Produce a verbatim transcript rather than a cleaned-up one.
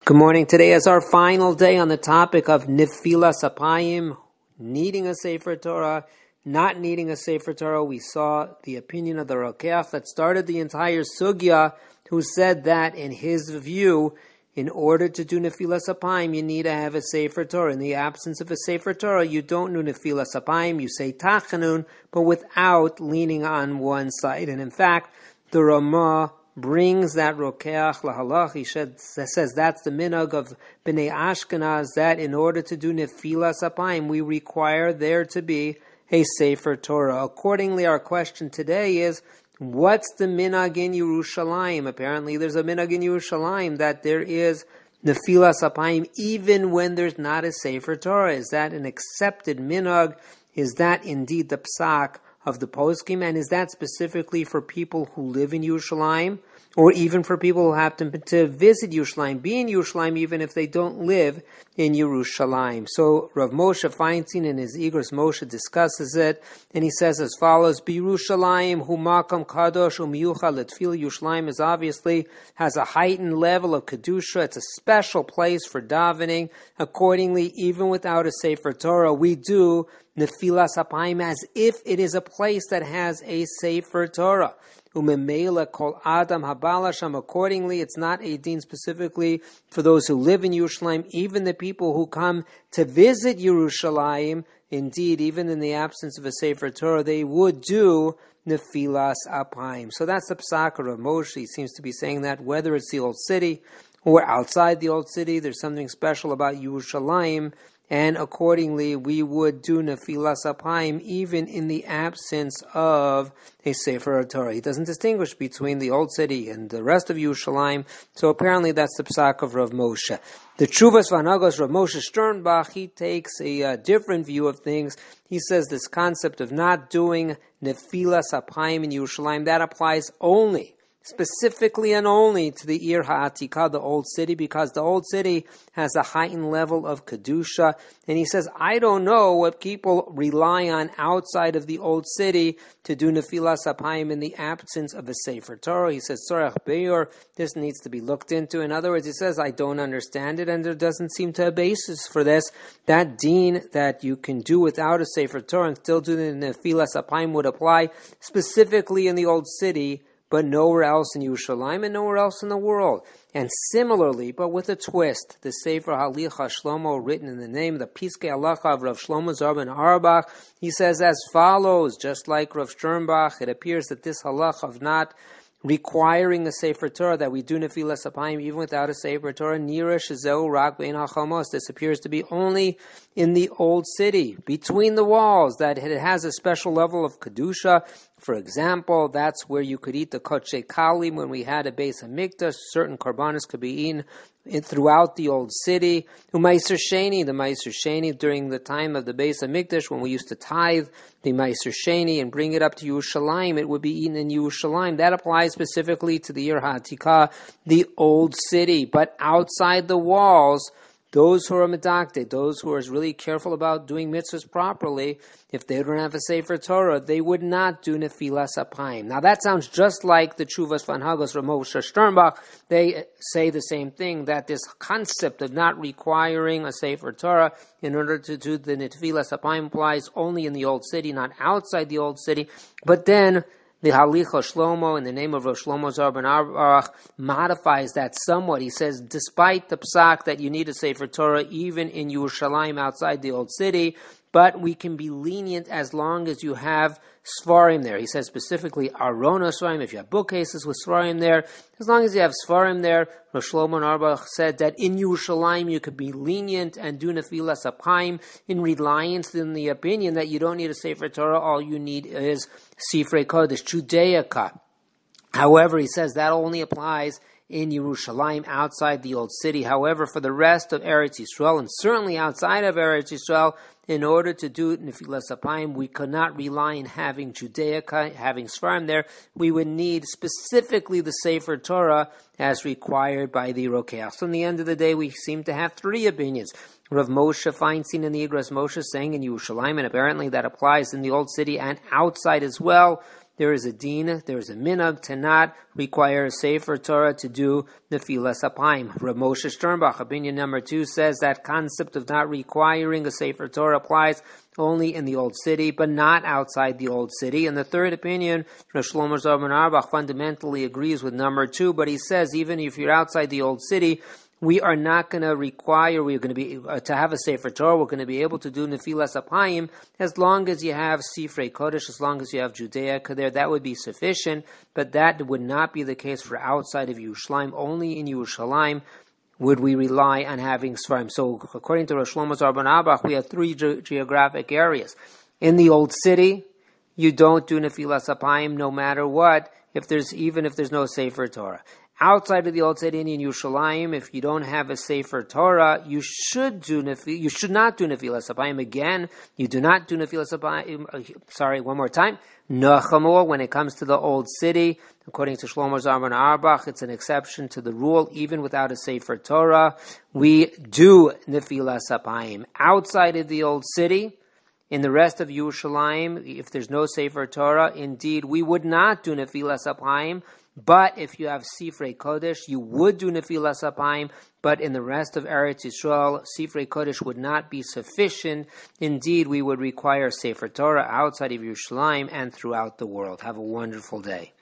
Good morning. Today is our final day on the topic of Nefilas Apayim, needing a Sefer Torah, not needing a Sefer Torah. We saw the opinion of the Rokeach that started the entire Sugya, who said that in his view, in order to do Nefilas Apayim, you need to have a Sefer Torah. In the absence of a Sefer Torah, you don't do Nefilas Apayim, you say Tachanun, but without leaning on one side. And in fact, the Ramah brings that Rokeach lahalach. He says that's the minhag of Bnei Ashkenaz, that in order to do Nefilas Apayim, we require there to be a Sefer Torah. Accordingly, our question today is, what's the minhag in Yerushalayim? Apparently, there's a minhag in Yerushalayim that there is Nefilas Apayim even when there's not a Sefer Torah. Is that an accepted minhag? Is that indeed the psak of the poskim, and is that specifically for people who live in Yerushalayim, or even for people who happen to visit Yerushalayim, be in Yerushalayim, even if they don't live in Yerushalayim? So Rav Moshe Feinstein in his Igros Moshe discusses it, and he says as follows: Yerushalayim hu makam kadosh umiyuchad letfila. Yerushalayim is obviously has a heightened level of kedusha. It's a special place for davening. Accordingly, even without a Sefer Torah, we do Nefilas Apayim as if it is a place that has a Sefer Torah. Umemela kol adam habalasham. Accordingly, it's not a din specifically for those who live in Yerushalayim, even the people who come to visit Yerushalayim. Indeed, even in the absence of a Sefer Torah, they would do Nefilas Apayim. So that's the psak of Moshe. He seems to be saying that whether it's the old city or outside the old city, there's something special about Yerushalayim. And accordingly, we would do Nefilas Apayim even in the absence of a Sefer Torah. He doesn't distinguish between the old city and the rest of Yerushalayim. So apparently that's the psak of Rav Moshe. The Tshuvas Vanagos Rav Moshe Sternbach, he takes a uh, different view of things. He says this concept of not doing Nefilas Apayim in Yerushalayim, that applies only specifically and only to the Ir HaAtikah, the old city, because the old city has a heightened level of Kedusha. And he says, I don't know what people rely on outside of the old city to do Nefilas Apayim in the absence of a Sefer Torah. He says, Tzorech Beyor, this needs to be looked into. In other words, he says, I don't understand it, and there doesn't seem to be a basis for this. That deen that you can do without a Sefer Torah and still do the Nefilas Apayim would apply specifically in the old city, but nowhere else in Yerushalayim and nowhere else in the world. And similarly, but with a twist, the Sefer Halicha Shlomo, written in the name of the Piskei Halacha of Rav Shlomo Zar ben Auerbach, he says as follows, just like Rav Sternbach, it appears that this halacha of not requiring a Sefer Torah, that we do Nefilas Apayim even without a Sefer Torah, Nira Shezeu Rak Bein HaChomos, this appears to be only in the old city, between the walls, that it has a special level of Kedusha. For example, that's where you could eat the Kodshe Kalim when we had a Beis HaMikdash. Certain korbanos could be eaten throughout the old city. U'Maiser Sheni, the Maiser Sheni during the time of the Beis HaMikdash, when we used to tithe the Maiser Sheni and bring it up to Yerushalayim, it would be eaten in Yerushalayim. That applies specifically to the Ir HaAtikah, the old city. But outside the walls, those who are medakdeh, those who are really careful about doing mitzvahs properly, if they don't have a Sefer Torah, they would not do Nefilas Apayim. Now that sounds just like the Tshuvas Vanagos Rav Moshe Sternbach. They say the same thing, that this concept of not requiring a Sefer Torah in order to do the Nefilas Apayim applies only in the old city, not outside the old city. But then the Halicha Shlomo, in the name of Rav Shlomo Zar ben Auerbach, modifies that somewhat. He says, despite the psak that you need a Sefer Torah even in Yerushalayim outside the old city, but we can be lenient as long as you have Svarim there. He says specifically, Arona Svarim, if you have bookcases with Svarim there, as long as you have Svarim there, Rav Shlomo Auerbach said that in Yerushalayim you could be lenient and do Nefilas Apayim in reliance in the opinion that you don't need a Sefer Torah, all you need is Sifrei Kodesh, Judaica. However, he says that only applies in Yerushalayim, outside the old city. However, for the rest of Eretz Yisrael, and certainly outside of Eretz Yisrael, in order to do Nefilas Apayim, we could not rely on having Judaica, having Sfarim there. We would need specifically the Sefer Torah as required by the Rokeach. So in the end of the day, we seem to have three opinions. Rav Moshe Feinstein in the Igros Moshe saying in Yerushalayim, and apparently that applies in the old city and outside as well, there is a din, there is a minhag to not require a Sefer Torah to do Nefilas Apayim. Rav Moshe Sternbach, opinion number two, says that concept of not requiring a Sefer Torah applies only in the old city, but not outside the old city. And the third opinion, Rav Shlomo Zalman Auerbach, fundamentally agrees with number two, but he says even if you're outside the old city, we are not going to require, we're going to be, uh, to have a Sefer Torah, we're going to be able to do Nefilas Apayim as long as you have Sifrei Kodesh, as long as you have Judaica there, that would be sufficient, but that would not be the case for outside of Yerushalayim. Only in Yerushalayim would we rely on having Sfarim. So according to Rosh Shlomo Zalman Auerbach, we have three ge- geographic areas. In the old city, you don't do Nefilas Apayim no matter what, if there's, even if there's no Sefer Torah. Outside of the old city in Yerushalayim, if you don't have a Sefer Torah, you should do Nefil, you should not do Nefilas Apayim. Again, you do not do Nefilas Apayim. Sorry, one more time. Nachamor, when it comes to the old city, according to Shlomo Zalman Auerbach, it's an exception to the rule. Even without a Sefer Torah, we do Nefilas Apayim. Outside of the old city, in the rest of Yerushalayim, if there's no Sefer Torah, indeed, we would not do Nefilas Apayim. But if you have Sifrei Kodesh, you would do Nefilas Apayim, but in the rest of Eretz Yisrael, Sifrei Kodesh would not be sufficient. Indeed, we would require Sefer Torah outside of Yerushalayim and throughout the world. Have a wonderful day.